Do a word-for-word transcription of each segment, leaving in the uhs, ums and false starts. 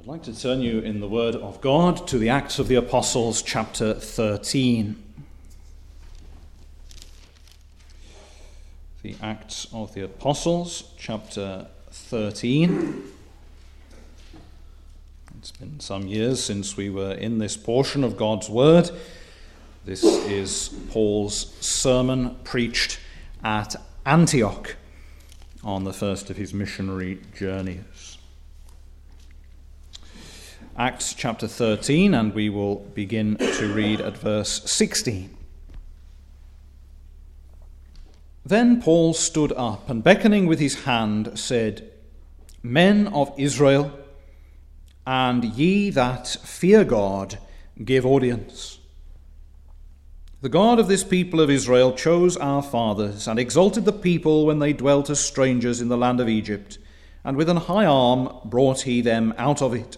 I'd like to turn you in the Word of God to the Acts of the Apostles, chapter thirteen. The Acts of the Apostles, chapter thirteen. It's been some years since we were in this portion of God's Word. This is Paul's sermon preached at Antioch on the first of his missionary journeys. Acts chapter thirteen, and we will begin to read at verse sixteen. Then Paul stood up, and beckoning with his hand said, Men of Israel, and ye that fear God, give audience. The God of this people of Israel chose our fathers, and exalted the people when they dwelt as strangers in the land of Egypt, and with an high arm brought he them out of it.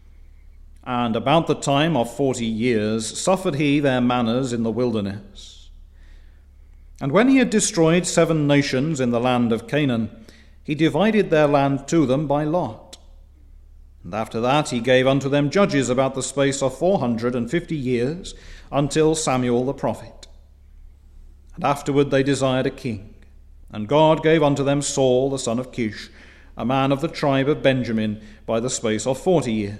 And about the time of forty years suffered he their manners in the wilderness. And when he had destroyed seven nations in the land of Canaan, he divided their land to them by lot. And after that he gave unto them judges about the space of four hundred and fifty years, until Samuel the prophet. And afterward they desired a king. And God gave unto them Saul the son of Kish, a man of the tribe of Benjamin, by the space of forty years.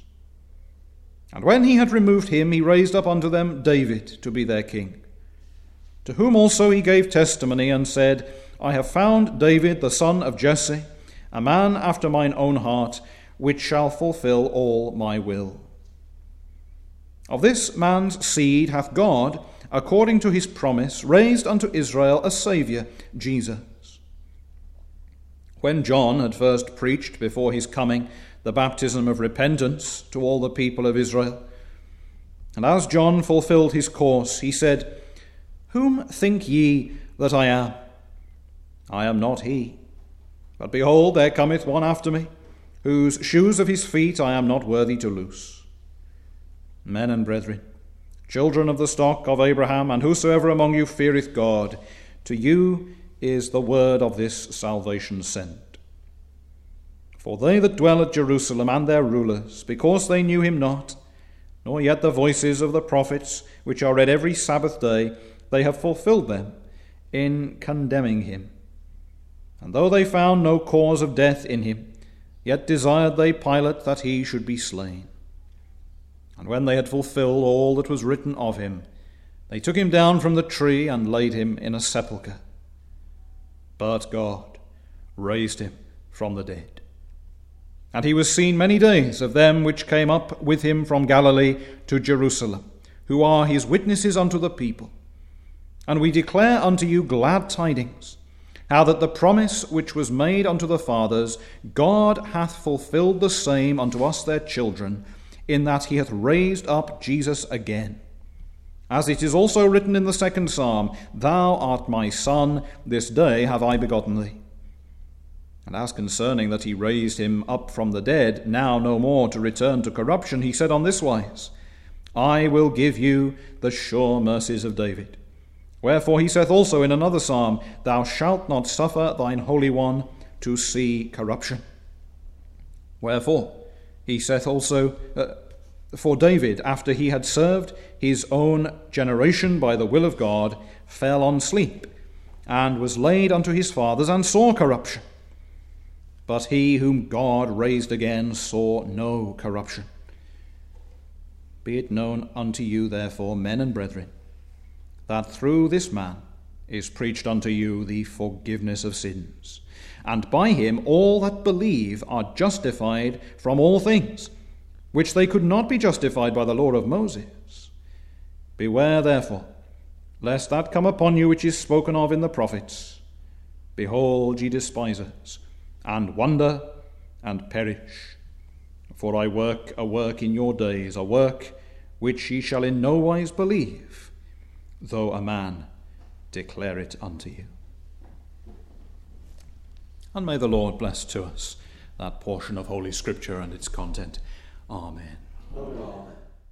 And when he had removed him, he raised up unto them David to be their king, to whom also he gave testimony, and said, I have found David the son of Jesse, a man after mine own heart, which shall fulfill all my will. Of this man's seed hath God, according to his promise, raised unto Israel a Saviour, Jesus. When John had first preached before his coming the baptism of repentance to all the people of Israel, and as John fulfilled his course, he said, Whom think ye that I am? I am not he. But behold, there cometh one after me, whose shoes of his feet I am not worthy to loose. Men and brethren, children of the stock of Abraham, and whosoever among you feareth God, to you is the word of this salvation sent. For they that dwell at Jerusalem and their rulers, because they knew him not, nor yet the voices of the prophets, which are read every Sabbath day, they have fulfilled them in condemning him. And though they found no cause of death in him, yet desired they Pilate that he should be slain. And when they had fulfilled all that was written of him, they took him down from the tree and laid him in a sepulchre. But God raised him from the dead. And he was seen many days of them which came up with him from Galilee to Jerusalem, who are his witnesses unto the people. And we declare unto you glad tidings, how that the promise which was made unto the fathers, God hath fulfilled the same unto us their children, in that he hath raised up Jesus again. As it is also written in the second psalm, Thou art my son, this day have I begotten thee. And as concerning that he raised him up from the dead, now no more to return to corruption, he said on this wise, I will give you the sure mercies of David. Wherefore he saith also in another psalm, Thou shalt not suffer thine Holy One to see corruption. Wherefore he saith also, uh, For David, after he had served his own generation by the will of God, fell on sleep, and was laid unto his fathers, and saw corruption. But he whom God raised again saw no corruption. Be it known unto you, therefore, men and brethren, that through this man is preached unto you the forgiveness of sins. And by him all that believe are justified from all things, which they could not be justified by the law of Moses. Beware, therefore, lest that come upon you which is spoken of in the prophets. Behold, ye despisers, and wonder, and perish. For I work a work in your days, a work which ye shall in no wise believe, though a man declare it unto you. And may the Lord bless to us that portion of Holy Scripture and its content. Amen. Amen.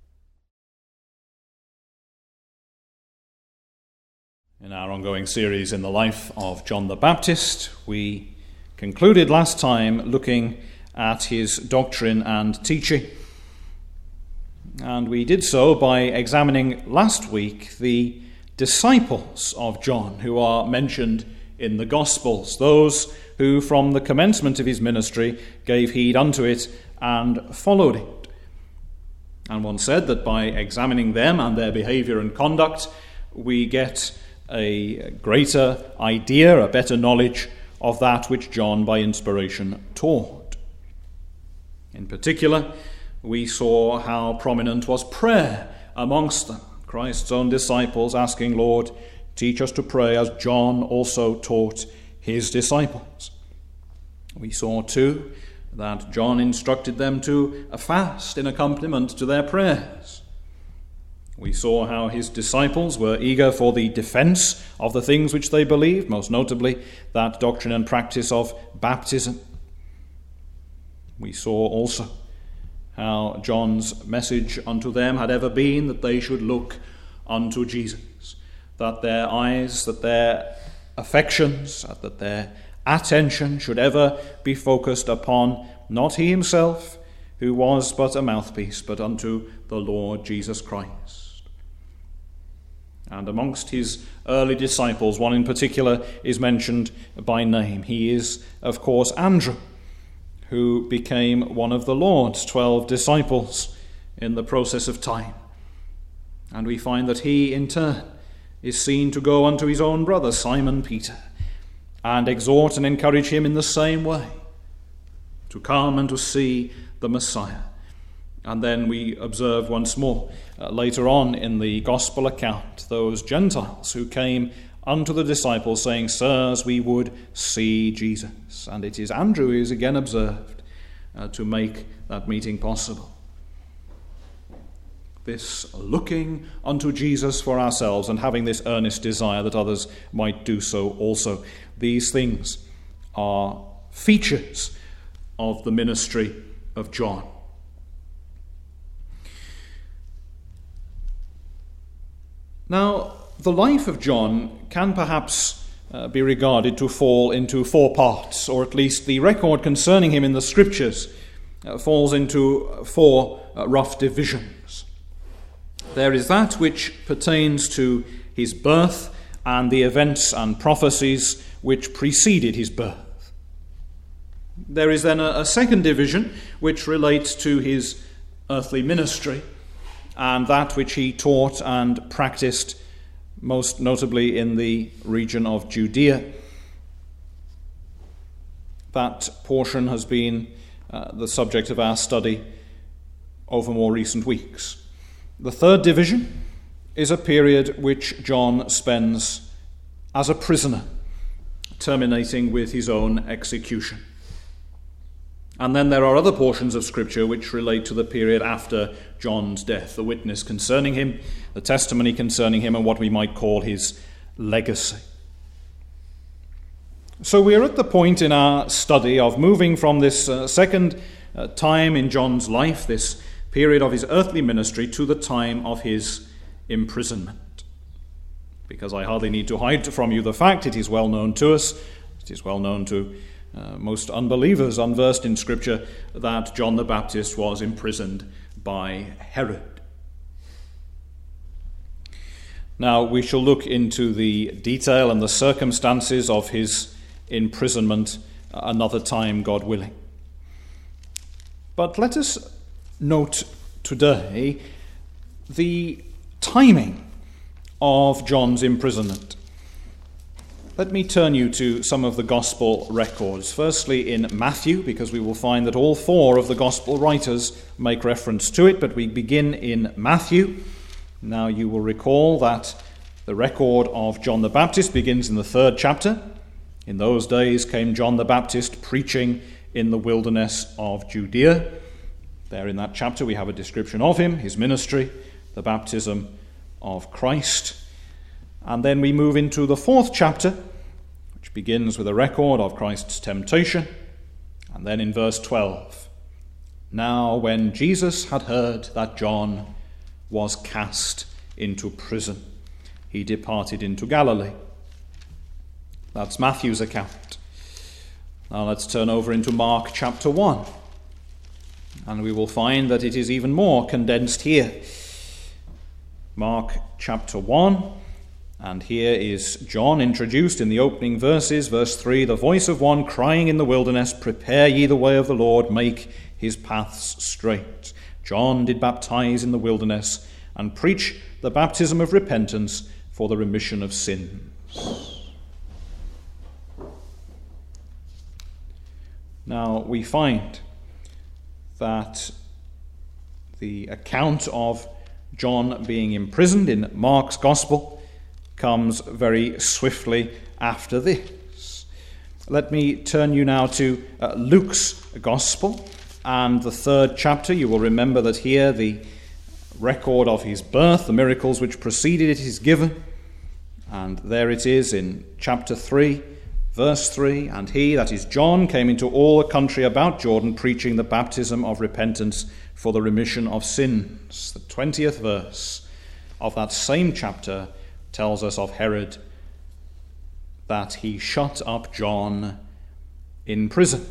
In our ongoing series in the life of John the Baptist, we concluded last time looking at his doctrine and teaching. And we did so by examining last week the disciples of John who are mentioned in the Gospels, those who from the commencement of his ministry gave heed unto it and followed it. And one said that by examining them and their behavior and conduct, we get a greater idea, a better knowledge of that which John by inspiration taught. In particular, we saw how prominent was prayer amongst them. Christ's own disciples asking, Lord, teach us to pray as John also taught his disciples. We saw too that John instructed them to fast in accompaniment to their prayers. We saw how his disciples were eager for the defense of the things which they believed, most notably that doctrine and practice of baptism. We saw also how John's message unto them had ever been that they should look unto Jesus, that their eyes, that their affections, that their attention should ever be focused upon not he himself, who was but a mouthpiece, but unto the Lord Jesus Christ. And amongst his early disciples, one in particular is mentioned by name. He is, of course, Andrew, who became one of the Lord's twelve disciples in the process of time. And we find that he, in turn, is seen to go unto his own brother, Simon Peter, and exhort and encourage him in the same way to come and to see the Messiah. And then we observe once more, uh, later on in the Gospel account, those Gentiles who came unto the disciples saying, Sirs, we would see Jesus. And it is Andrew who is again observed uh, to make that meeting possible. This looking unto Jesus for ourselves and having this earnest desire that others might do so also. These things are features of the ministry of John. Now, the life of John can perhaps uh, be regarded to fall into four parts, or at least the record concerning him in the Scriptures uh, falls into four uh, rough divisions. There is that which pertains to his birth and the events and prophecies which preceded his birth. There is then a, a second division which relates to his earthly ministry and that which he taught and practiced, most notably in the region of Judea. That portion has been uh, the subject of our study over more recent weeks. The third division is a period which John spends as a prisoner, terminating with his own execution. And then there are other portions of Scripture which relate to the period after John's death, the witness concerning him, the testimony concerning him, and what we might call his legacy. So we are at the point in our study of moving from this uh, second uh, time in John's life, this period of his earthly ministry, to the time of his imprisonment. Because I hardly need to hide from you the fact, it is well known to us, it is well known to uh, most unbelievers unversed in Scripture, that John the Baptist was imprisoned by Herod. Now we shall look into the detail and the circumstances of his imprisonment another time, God willing. But let us note today the timing of John's imprisonment. Let me turn you to some of the gospel records. Firstly in Matthew, because we will find that all four of the gospel writers make reference to it, but we begin in Matthew. Now you will recall that the record of John the Baptist begins in the third chapter. In those days came John the Baptist preaching in the wilderness of Judea. There in that chapter we have a description of him, his ministry, the baptism of Christ. And then we move into the fourth chapter, which begins with a record of Christ's temptation. And then in verse twelve, now when Jesus had heard that John was cast into prison, he departed into Galilee. That's Matthew's account. Now let's turn over into Mark chapter one. And we will find that it is even more condensed here. Mark chapter one, and here is John introduced in the opening verses. Verse three, the voice of one crying in the wilderness, prepare ye the way of the Lord, make his paths straight. John did baptize in the wilderness, and preach the baptism of repentance for the remission of sins. Now we find that the account of John being imprisoned in Mark's Gospel comes very swiftly after this. Let me turn you now to uh, Luke's Gospel and the third chapter. You will remember that here the record of his birth, the miracles which preceded it, is given. And there it is in chapter three, verse three, and he, that is John, came into all the country about Jordan, preaching the baptism of repentance for the remission of sins. The twentieth verse of that same chapter tells us of Herod, that he shut up John in prison.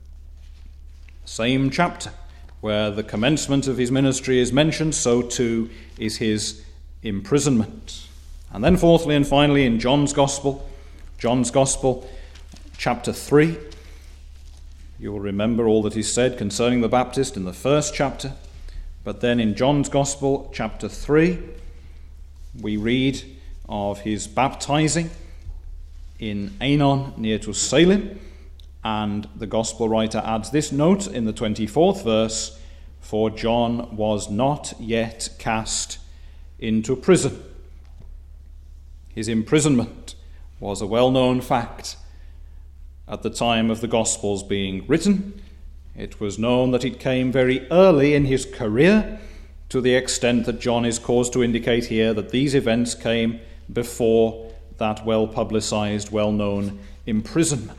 Same chapter where the commencement of his ministry is mentioned, so too is his imprisonment. And then fourthly and finally in John's Gospel, John's Gospel, chapter three, you will remember all that is said concerning the Baptist in the first chapter. But then in John's Gospel, chapter three, we read of his baptizing in Aenon near to Salim. And the Gospel writer adds this note in the twenty-fourth verse, for John was not yet cast into prison. His imprisonment was a well-known fact at the time of the Gospels being written. It was known that it came very early in his career, to the extent that John is caused to indicate here that these events came before that well-publicized, well-known imprisonment.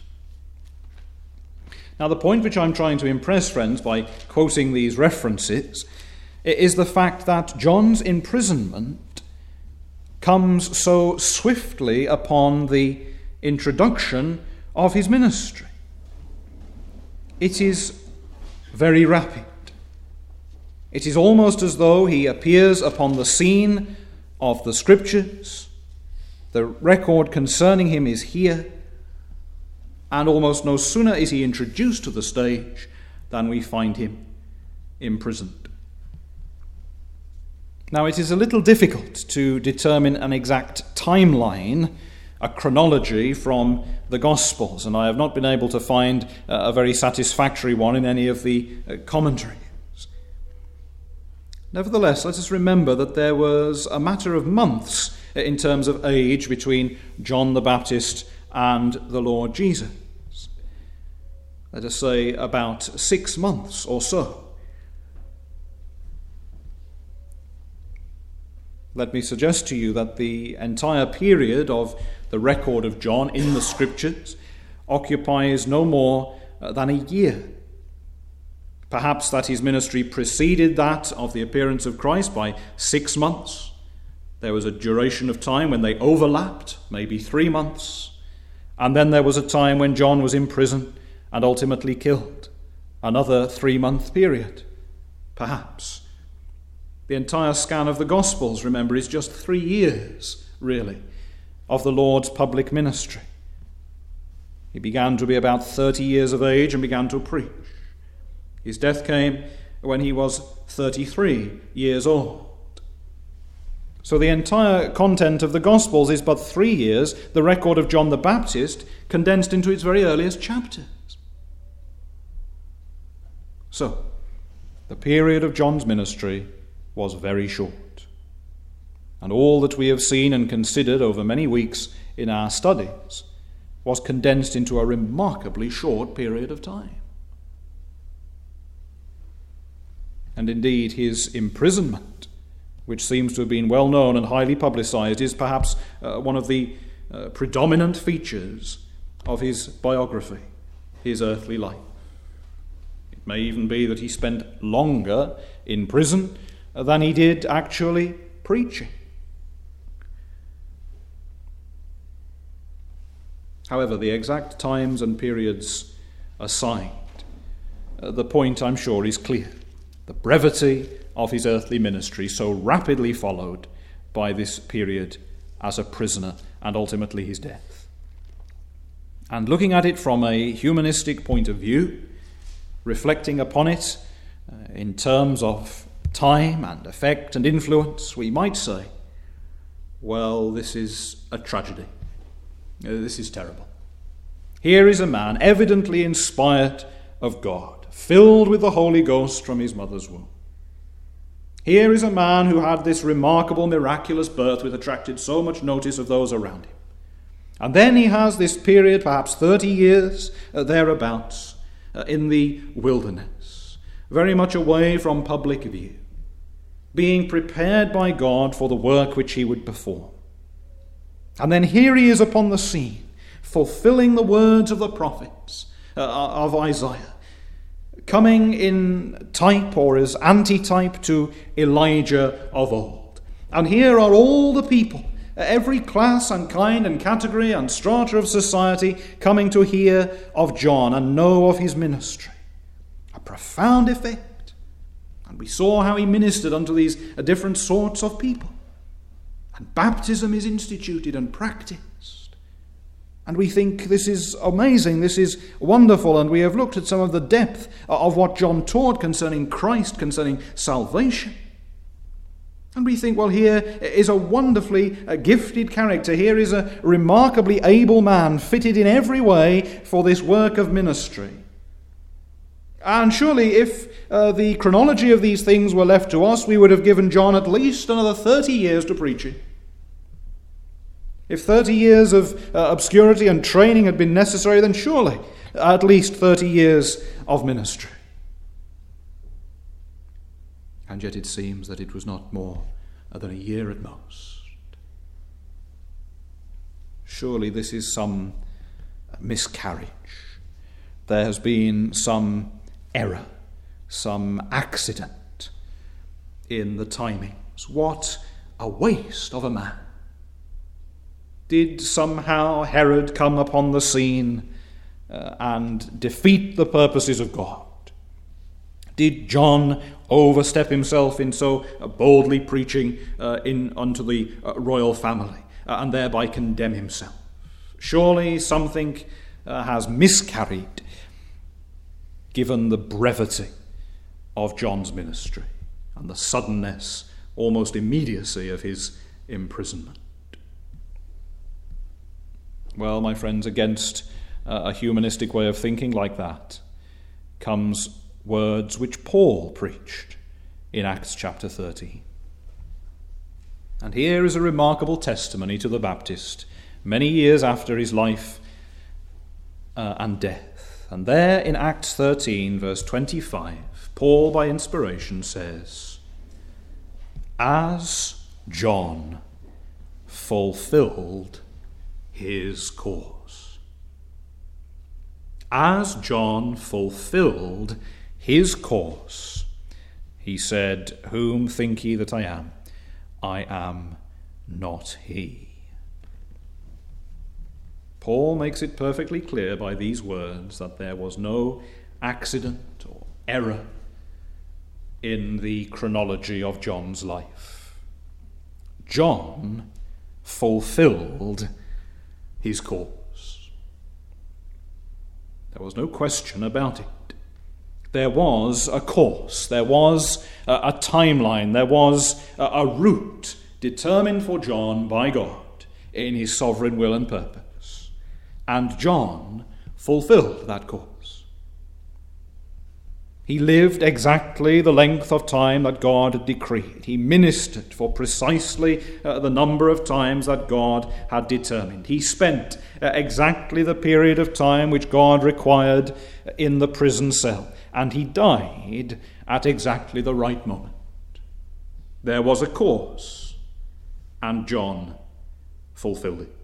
Now, the point which I'm trying to impress, friends, by quoting these references is the fact that John's imprisonment comes so swiftly upon the introduction of his ministry. It is very rapid. It is almost as though he appears upon the scene of the Scriptures. The record concerning him is here, and almost no sooner is he introduced to the stage than we find him imprisoned. Now, it is a little difficult to determine an exact timeline, a chronology from the Gospels, and I have not been able to find a very satisfactory one in any of the commentaries. Nevertheless, let us remember that there was a matter of months in terms of age between John the Baptist and the Lord Jesus. Let us say about six months or so. Let me suggest to you that the entire period of the record of John in the Scriptures occupies no more than a year. Perhaps that his ministry preceded that of the appearance of Christ by six months. There was a duration of time when they overlapped, maybe three months. And then there was a time when John was in prison and ultimately killed. Another three-month period, perhaps. The entire scan of the Gospels, remember, is just three years, really, of the Lord's public ministry. He began to be about thirty years of age and began to preach. His death came when he was thirty-three years old. So the entire content of the Gospels is but three years, the record of John the Baptist condensed into its very earliest chapters. So, the period of John's ministry was very short. And all that we have seen and considered over many weeks in our studies was condensed into a remarkably short period of time. And indeed, his imprisonment, which seems to have been well known and highly publicized, is perhaps uh, one of the uh, predominant features of his biography, his earthly life. It may even be that he spent longer in prison than he did actually preaching. However, the exact times and periods aside, uh, the point, I'm sure, is clear. The brevity of his earthly ministry, so rapidly followed by this period as a prisoner and ultimately his death. And looking at it from a humanistic point of view, reflecting upon it uh, in terms of time and effect and influence, we might say, well, this is a tragedy. Uh, this is terrible. Here is a man evidently inspired of God, filled with the Holy Ghost from his mother's womb. Here is a man who had this remarkable, miraculous birth which attracted so much notice of those around him. And then he has this period, perhaps thirty years uh, thereabouts, uh, in the wilderness, very much away from public view, being prepared by God for the work which he would perform. And then here he is upon the scene, fulfilling the words of the prophets uh, of Isaiah, coming in type or as antitype to Elijah of old. And here are all the people, every class and kind and category and strata of society, coming to hear of John and know of his ministry. A profound effect. And we saw how he ministered unto these different sorts of people. And baptism is instituted and practiced. And we think this is amazing, this is wonderful, and we have looked at some of the depth of what John taught concerning Christ, concerning salvation. And we think, well, here is a wonderfully gifted character. Here is a remarkably able man, fitted in every way for this work of ministry. And surely if uh, the chronology of these things were left to us, we would have given John at least another thirty years to preach it. If thirty years of uh, obscurity and training had been necessary, then surely at least thirty years of ministry. And yet it seems that it was not more than a year at most. Surely this is some miscarriage. There has been some error, some accident in the timings. What a waste of a man. Did somehow Herod come upon the scene uh, and defeat the purposes of God? Did John overstep himself in so uh, boldly preaching uh, in unto the uh, royal family uh, and thereby condemn himself? Surely something uh, has miscarried given the brevity of John's ministry and the suddenness, almost immediacy of his imprisonment. Well, my friends, against uh, a humanistic way of thinking like that comes words which Paul preached in Acts chapter thirteen. And here is a remarkable testimony to the Baptist many years after his life uh, and death. And there in Acts thirteen, verse twenty-five, Paul, by inspiration, says, "As John fulfilled his course." As John fulfilled his course, he said, "Whom think ye that I am? I am not he." Paul makes it perfectly clear by these words that there was no accident or error in the chronology of John's life. John fulfilled his course. There was no question about it. There was a course, there was a, a timeline, there was a, a route determined for John by God in his sovereign will and purpose. And John fulfilled that course. He lived exactly the length of time that God had decreed. He ministered for precisely uh, the number of times that God had determined. He spent uh, exactly the period of time which God required in the prison cell. And he died at exactly the right moment. There was a course, and John fulfilled it.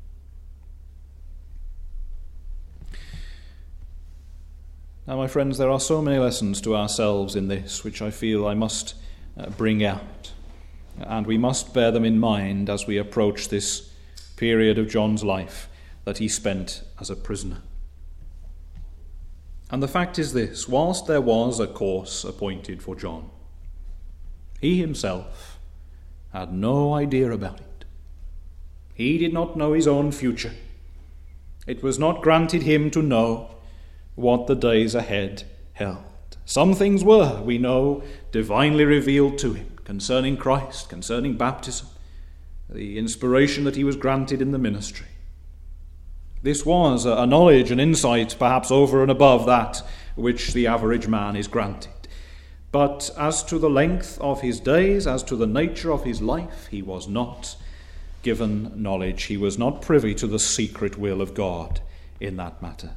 Now, my friends, there are so many lessons to ourselves in this which I feel I must uh, bring out, and we must bear them in mind as we approach this period of John's life that he spent as a prisoner. And the fact is this: whilst there was a course appointed for John, he himself had no idea about it. He did not know his own future. It was not granted him to know what the days ahead held. Some things were, we know, divinely revealed to him concerning Christ, concerning baptism, the inspiration that he was granted in the ministry. This was a knowledge and insight perhaps over and above that which the average man is granted. But as to the length of his days, as to the nature of his life, he was not given knowledge. He was not privy to the secret will of God in that matter,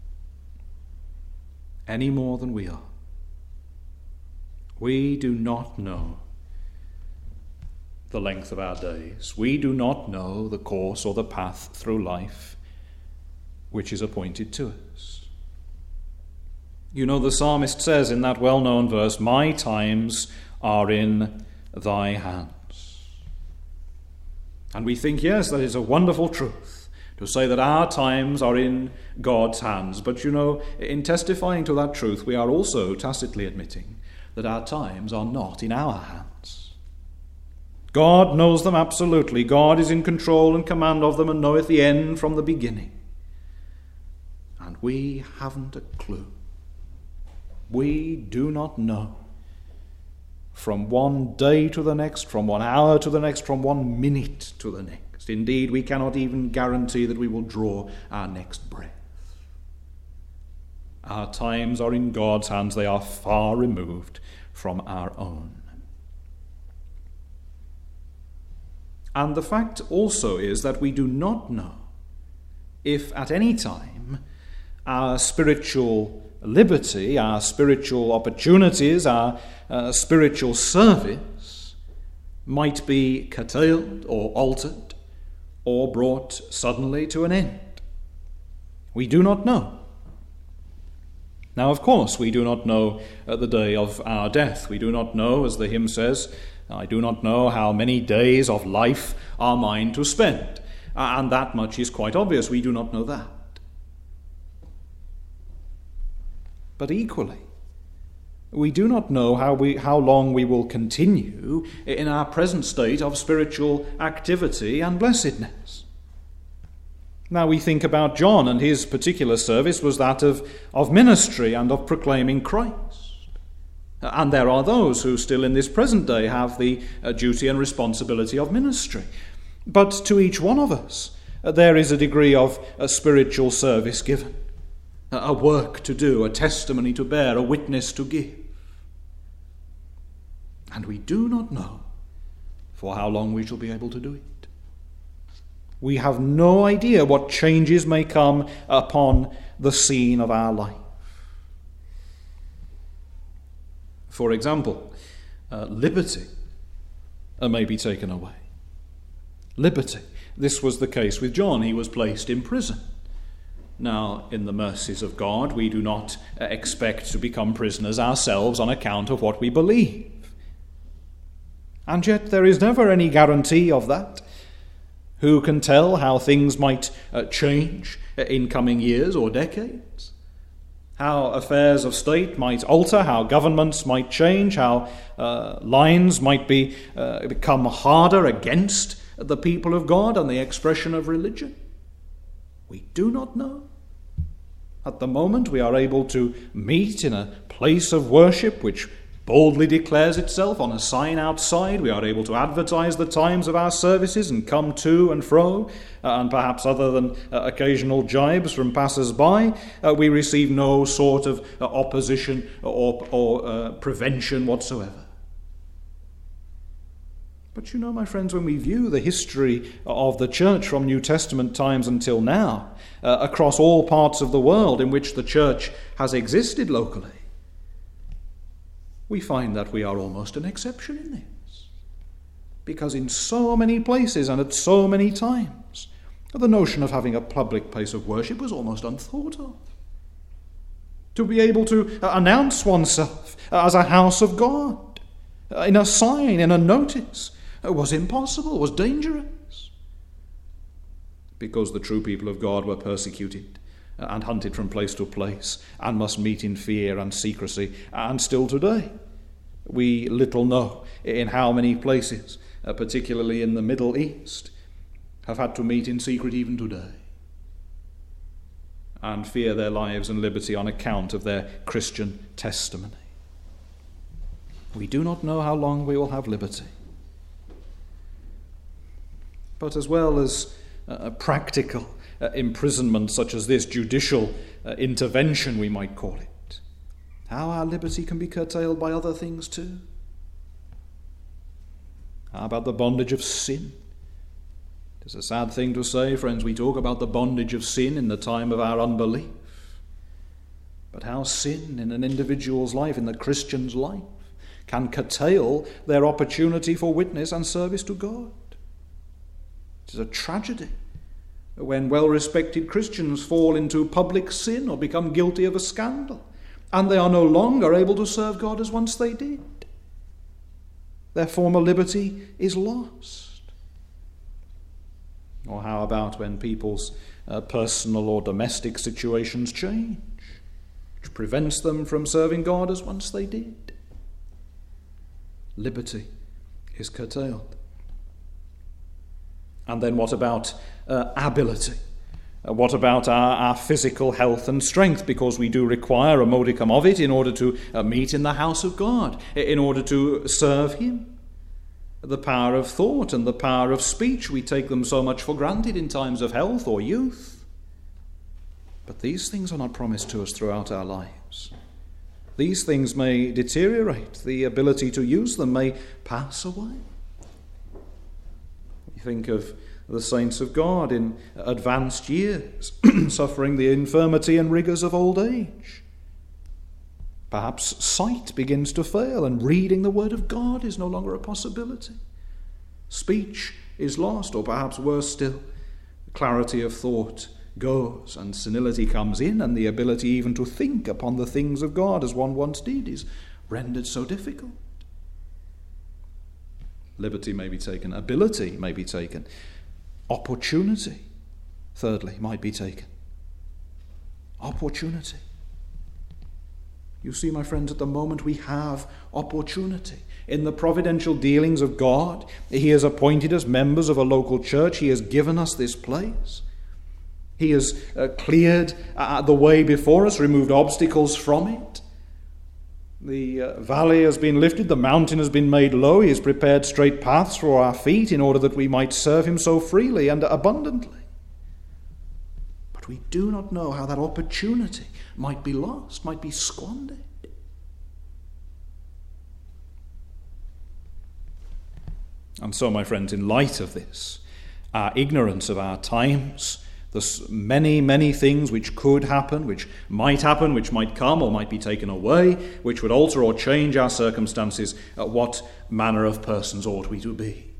any more than we are. We do not know the length of our days. We do not know the course or the path through life which is appointed to us. You know, the psalmist says in that well-known verse, "My times are in thy hands." And we think, yes, that is a wonderful truth, to say that our times are in God's hands. But you know, in testifying to that truth, we are also tacitly admitting that our times are not in our hands. God knows them absolutely. God is in control and command of them and knoweth the end from the beginning. And we haven't a clue. We do not know. From one day to the next, from one hour to the next, from one minute to the next. Indeed, we cannot even guarantee that we will draw our next breath. Our times are in God's hands. They are far removed from our own. And the fact also is that we do not know if at any time our spiritual liberty, our spiritual opportunities, our uh, spiritual service might be curtailed or altered or brought suddenly to an end. We do not know. Now, of course, we do not know uh, the day of our death. We do not know, as the hymn says, "I do not know how many days of life are mine to spend." Uh, and that much is quite obvious. We do not know that. But equally, we do not know how we how long we will continue in our present state of spiritual activity and blessedness. Now we think about John, and his particular service was that of, of ministry and of proclaiming Christ. And there are those who still in this present day have the uh, duty and responsibility of ministry. But to each one of us, uh, there is a degree of uh, spiritual service given. A work to do, a testimony to bear, a witness to give. And we do not know for how long we shall be able to do it. We have no idea what changes may come upon the scene of our life. For example, uh, liberty uh, may be taken away. Liberty. This was the case with John. He was placed in prison. Now, in the mercies of God, we do not uh, expect to become prisoners ourselves on account of what we believe. And yet there is never any guarantee of that. Who can tell how things might uh, change in coming years or decades? How affairs of state might alter, how governments might change, how uh, lines might be uh, become harder against the people of God and the expression of religion? We do not know. At the moment, we are able to meet in a place of worship which boldly declares itself on a sign outside. We are able to advertise the times of our services and come to and fro, uh, and perhaps other than uh, occasional jibes from passers-by, uh, we receive no sort of uh, opposition or, or uh, prevention whatsoever. But you know, my friends, when we view the history of the church from New Testament times until now, uh, across all parts of the world in which the church has existed locally, we find that we are almost an exception in this. Because in so many places and at so many times, the notion of having a public place of worship was almost unthought of. To be able to announce oneself as a house of God, in a sign, in a notice, was impossible, was dangerous. Because the true people of God were persecuted and hunted from place to place, and must meet in fear and secrecy. And still today, we little know in how many places, uh, particularly in the Middle East, have had to meet in secret even today, and fear their lives and liberty on account of their Christian testimony. We do not know how long we will have liberty. But as well as uh, practical uh, imprisonment such as this, judicial uh, intervention we might call it, how our liberty can be curtailed by other things too. How about the bondage of sin? It's a sad thing to say, friends, we talk about the bondage of sin in the time of our unbelief. But how sin in an individual's life, in the Christian's life, can curtail their opportunity for witness and service to God. It is a tragedy when well-respected Christians fall into public sin or become guilty of a scandal, and they are no longer able to serve God as once they did. Their former liberty is lost. Or how about when people's uh, personal or domestic situations change, which prevents them from serving God as once they did? Liberty is curtailed. And then what about uh, ability? Uh, what about our, our physical health and strength? Because we do require a modicum of it in order to uh, meet in the house of God, in order to serve Him. The power of thought and the power of speech, we take them so much for granted in times of health or youth. But these things are not promised to us throughout our lives. These things may deteriorate. The ability to use them may pass away. We think of the saints of God in advanced years, suffering the infirmity and rigours of old age. Perhaps sight begins to fail and reading the Word of God is no longer a possibility. Speech is lost, or perhaps worse still, clarity of thought goes and senility comes in, and the ability even to think upon the things of God as one once did is rendered so difficult. Liberty may be taken, ability may be taken, opportunity, thirdly, might be taken. Opportunity. You see, my friends, at the moment we have opportunity. In the providential dealings of God, He has appointed us members of a local church. He has given us this place. He has uh, cleared uh, the way before us, removed obstacles from it. The uh, valley has been lifted, the mountain has been made low. He has prepared straight paths for our feet in order that we might serve Him so freely and abundantly. But we do not know how that opportunity might be lost, might be squandered. And so, my friends, in light of this, our ignorance of our times, there's many, many things which could happen, which might happen, which might come or might be taken away, which would alter or change our circumstances. Uh, what manner of persons ought we to be?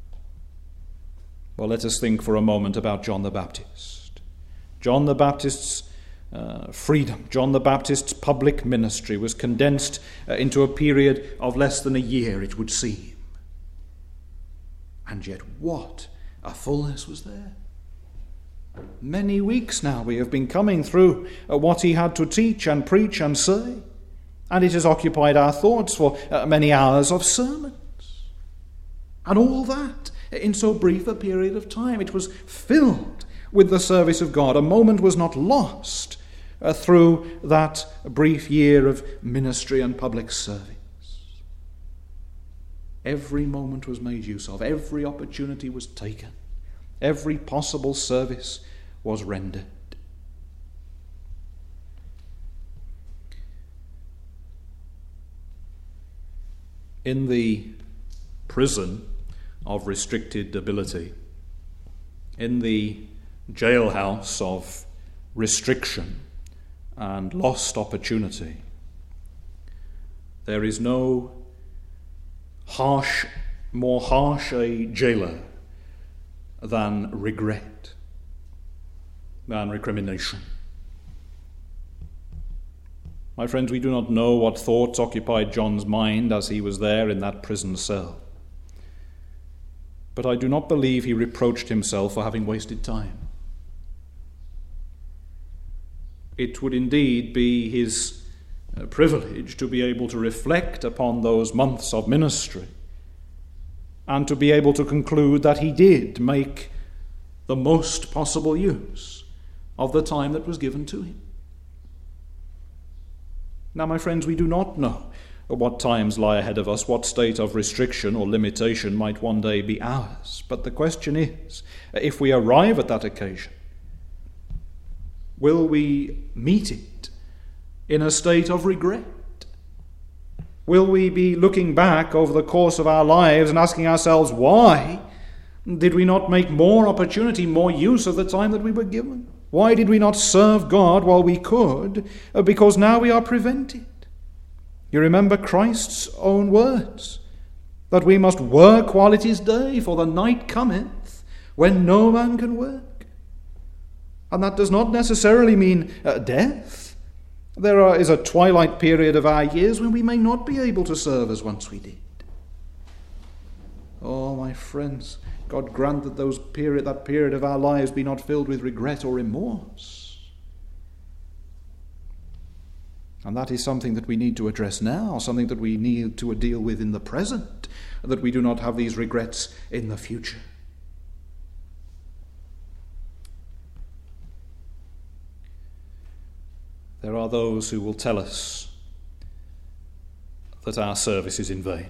Well, let us think for a moment about John the Baptist. John the Baptist's uh, freedom, John the Baptist's public ministry was condensed uh, into a period of less than a year, it would seem. And yet what a fullness was there. Many weeks now we have been coming through uh, what he had to teach and preach and say, and it has occupied our thoughts for uh, many hours of sermons. And all that in so brief a period of time. It was filled with the service of God. A moment was not lost uh, through that brief year of ministry and public service. Every moment was made use of. Every opportunity was taken. Every possible service was rendered. In the prison of restricted ability, in the jailhouse of restriction and lost opportunity, there is no harsh, more harsh a jailer than regret, than recrimination. My friends, we do not know what thoughts occupied John's mind as he was there in that prison cell. But I do not believe he reproached himself for having wasted time. It would indeed be his uh, privilege to be able to reflect upon those months of ministry and to be able to conclude that he did make the most possible use of the time that was given to him. Now, my friends, we do not know what times lie ahead of us, what state of restriction or limitation might one day be ours. But the question is, if we arrive at that occasion, will we meet it in a state of regret? Will we be looking back over the course of our lives and asking ourselves, why did we not make more opportunity, more use of the time that we were given? Why did we not serve God while we could? Because now we are prevented. You remember Christ's own words, that we must work while it is day, for the night cometh when no man can work. And that does not necessarily mean uh, death. There are, is a twilight period of our years when we may not be able to serve as once we did. Oh, my friends, God grant that those period, that period of our lives be not filled with regret or remorse. And that is something that we need to address now, something that we need to deal with in the present, that we do not have these regrets in the future. There are those who will tell us that our service is in vain.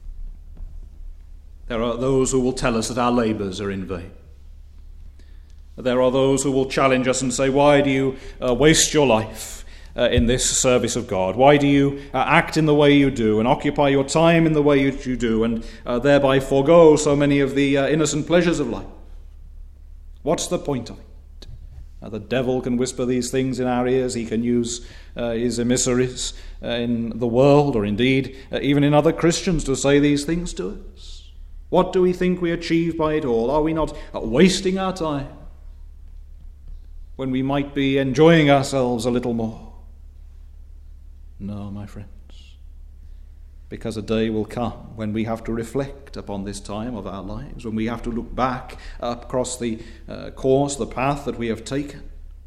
There are those who will tell us that our labours are in vain. There are those who will challenge us and say, why do you uh, waste your life uh, in this service of God? Why do you uh, act in the way you do and occupy your time in the way you, you do and uh, thereby forego so many of the uh, innocent pleasures of life? What's the point of it? Uh, the devil can whisper these things in our ears. He can use uh, his emissaries uh, in the world, or indeed uh, even in other Christians, to say these things to us. What do we think we achieve by it all? Are we not uh, wasting our time when we might be enjoying ourselves a little more? No, my friends, because a day will come when we have to reflect upon this time of our lives, when we have to look back across the uh, course, the path that we have taken.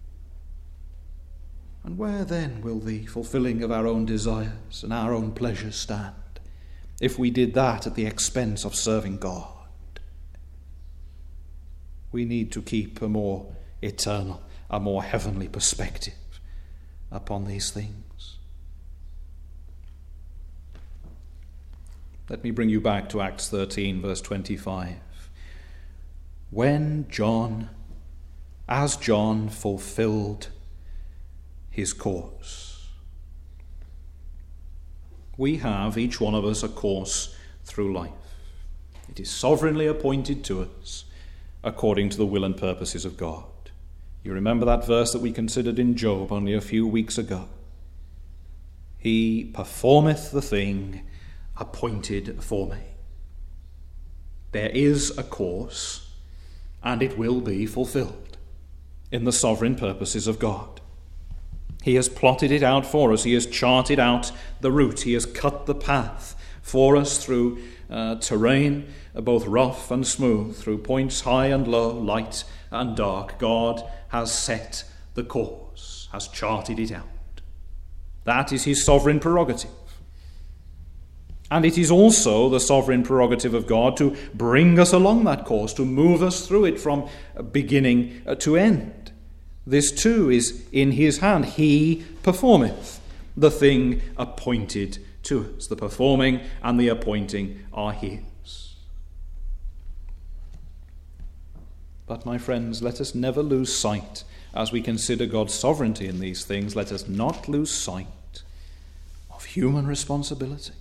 And where then will the fulfilling of our own desires and our own pleasures stand, if we did that at the expense of serving God? We need to keep a more eternal, a more heavenly perspective upon these things. Let me bring you back to Acts thirteen, verse twenty-five. When John, as John fulfilled his course. We have, each one of us, a course through life. It is sovereignly appointed to us according to the will and purposes of God. You remember that verse that we considered in Job only a few weeks ago. He performeth the thing appointed for me. There is a course, and it will be fulfilled in the sovereign purposes of God. He has plotted it out for us. He has charted out the route. He has cut the path for us through uh, terrain, uh, both rough and smooth, through points high and low, light and dark. God has set the course, has charted it out. That is his sovereign prerogative. And it is also the sovereign prerogative of God to bring us along that course, to move us through it from beginning to end. This too is in his hand. He performeth the thing appointed to us. The performing and the appointing are his. But my friends, let us never lose sight, as we consider God's sovereignty in these things, let us not lose sight of human responsibility.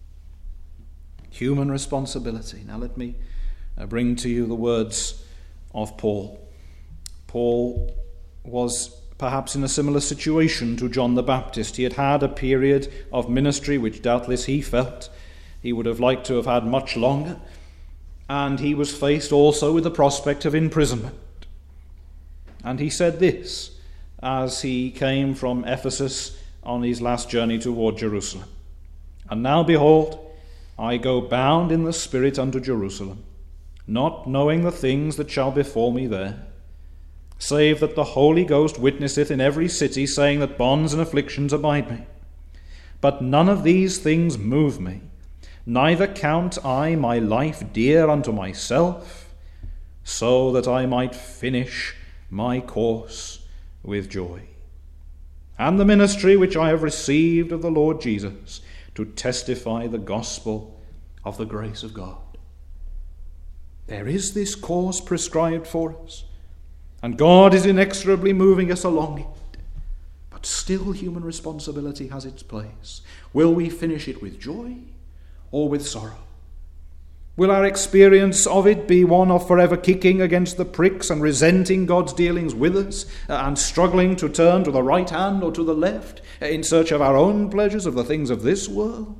Human responsibility. Now let me uh, bring to you the words of Paul. Paul was perhaps in a similar situation to John the Baptist. He had had a period of ministry which doubtless he felt he would have liked to have had much longer, and he was faced also with the prospect of imprisonment. And he said this as he came from Ephesus on his last journey toward Jerusalem. And now behold, I go bound in the Spirit unto Jerusalem, not knowing the things that shall befall me there, save that the Holy Ghost witnesseth in every city, saying that bonds and afflictions abide me. But none of these things move me, neither count I my life dear unto myself, so that I might finish my course with joy, and the ministry which I have received of the Lord Jesus, to testify the gospel of the grace of God. There is this course prescribed for us, and God is inexorably moving us along it. But still human responsibility has its place. Will we finish it with joy or with sorrow? Will our experience of it be one of forever kicking against the pricks and resenting God's dealings with us, and struggling to turn to the right hand or to the left in search of our own pleasures, of the things of this world?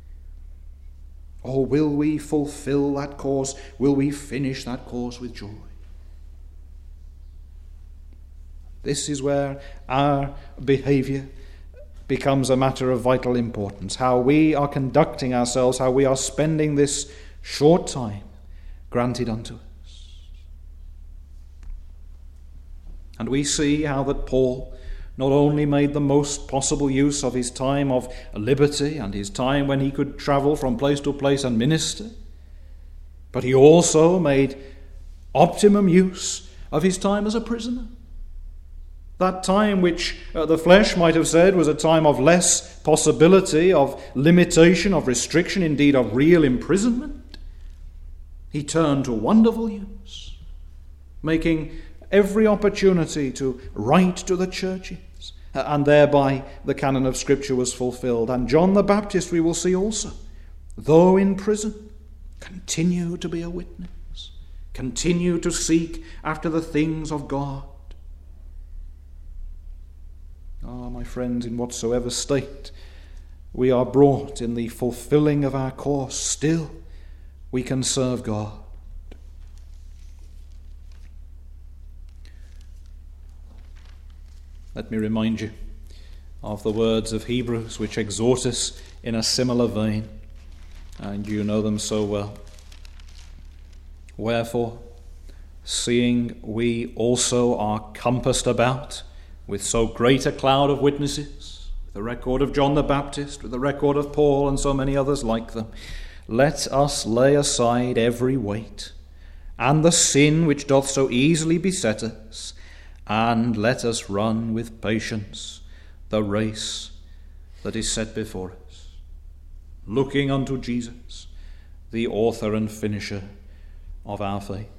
Or will we fulfill that course? Will we finish that course with joy? This is where our behavior becomes a matter of vital importance. How we are conducting ourselves, how we are spending this short time granted unto us. And we see how that Paul not only made the most possible use of his time of liberty and his time when he could travel from place to place and minister, but he also made optimum use of his time as a prisoner. That time which uh, the flesh might have said was a time of less possibility, of limitation, of restriction, indeed of real imprisonment, he turned to wonderful use, making every opportunity to write to the churches, and thereby the canon of Scripture was fulfilled. And John the Baptist, we will see also, though in prison, continued to be a witness, continued to seek after the things of God. Ah, my friends, in whatsoever state we are brought in the fulfilling of our course, still we can serve God. Let me remind you of the words of Hebrews which exhort us in a similar vein, and you know them so well. Wherefore, seeing we also are compassed about with so great a cloud of witnesses, with the record of John the Baptist, with the record of Paul and so many others like them, let us lay aside every weight and the sin which doth so easily beset us, and let us run with patience the race that is set before us, looking unto Jesus, the author and finisher of our faith.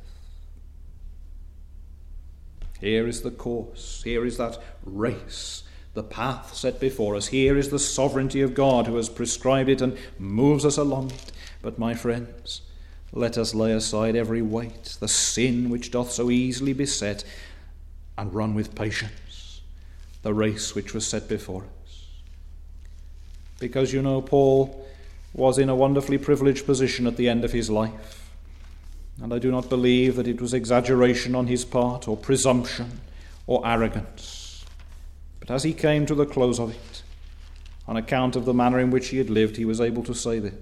Here is the course, here is that race, the path set before us. Here is the sovereignty of God who has prescribed it and moves us along it. But my friends, let us lay aside every weight, the sin which doth so easily beset, and run with patience the race which was set before us. Because, you know, Paul was in a wonderfully privileged position at the end of his life. And I do not believe that it was exaggeration on his part, or presumption, or arrogance. But as he came to the close of it, on account of the manner in which he had lived, he was able to say this: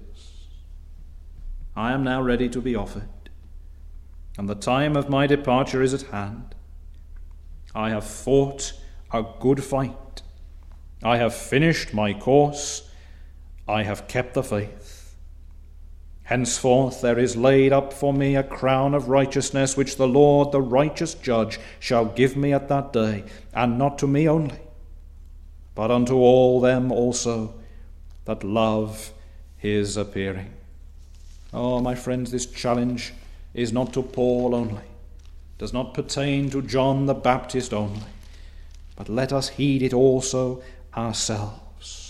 I am now ready to be offered, and the time of my departure is at hand. I have fought a good fight. I have finished my course. I have kept the faith. Henceforth there is laid up for me a crown of righteousness, which the Lord, the righteous judge, shall give me at that day, and not to me only, but unto all them also that love his appearing. Oh, my friends, this challenge is not to Paul only, does not pertain to John the Baptist only, but let us heed it also ourselves.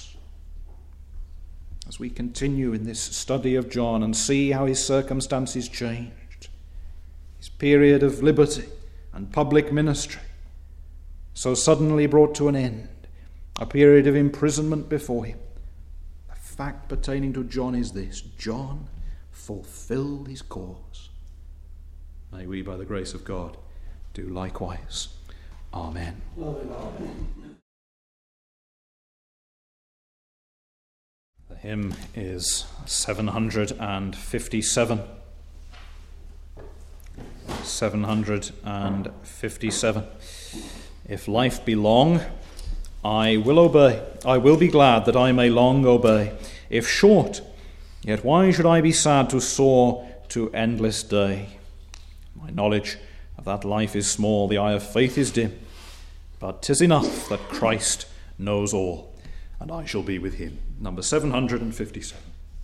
As we continue in this study of John and see how his circumstances changed, his period of liberty and public ministry so suddenly brought to an end, a period of imprisonment before him, the fact pertaining to John is this: John fulfilled his cause. May we, by the grace of God, do likewise. Amen. Amen. The hymn is seven hundred fifty-seven. seven hundred fifty-seven. If life be long, I will obey. I will be glad that I may long obey. If short, yet why should I be sad to soar to endless day? My knowledge of that life is small, the eye of faith is dim, but 'tis enough that Christ knows all, and I shall be with him. Number seven hundred fifty-seven.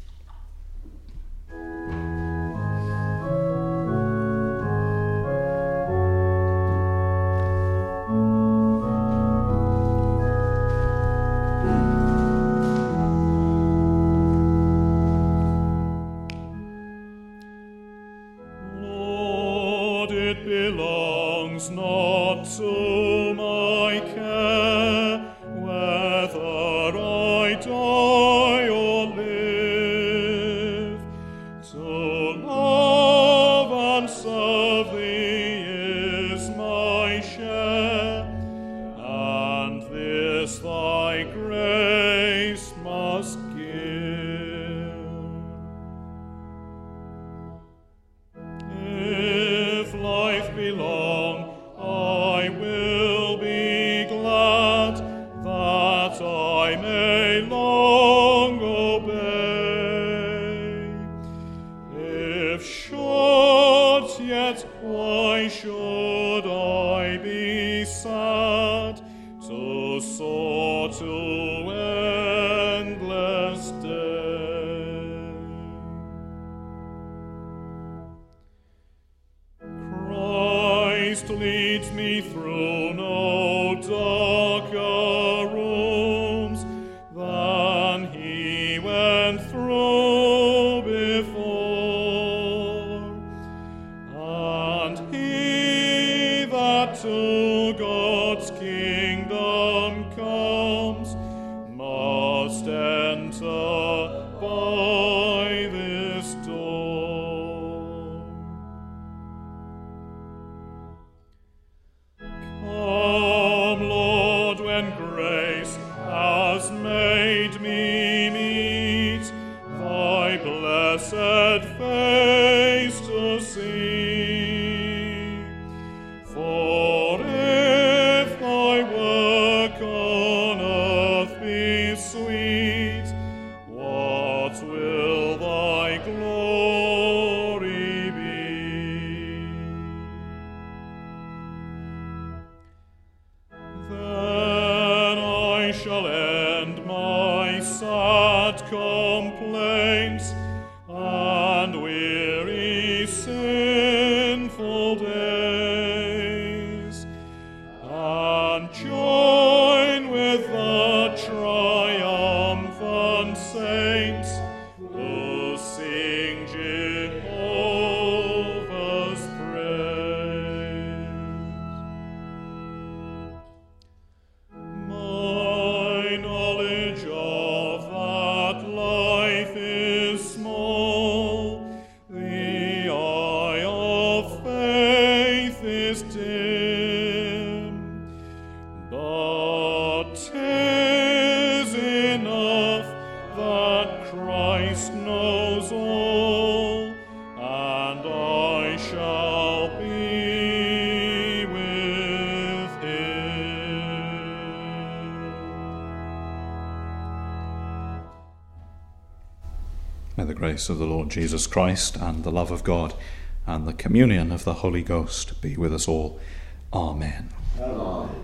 May the grace of the Lord Jesus Christ and the love of God and the communion of the Holy Ghost be with us all. Amen. Amen.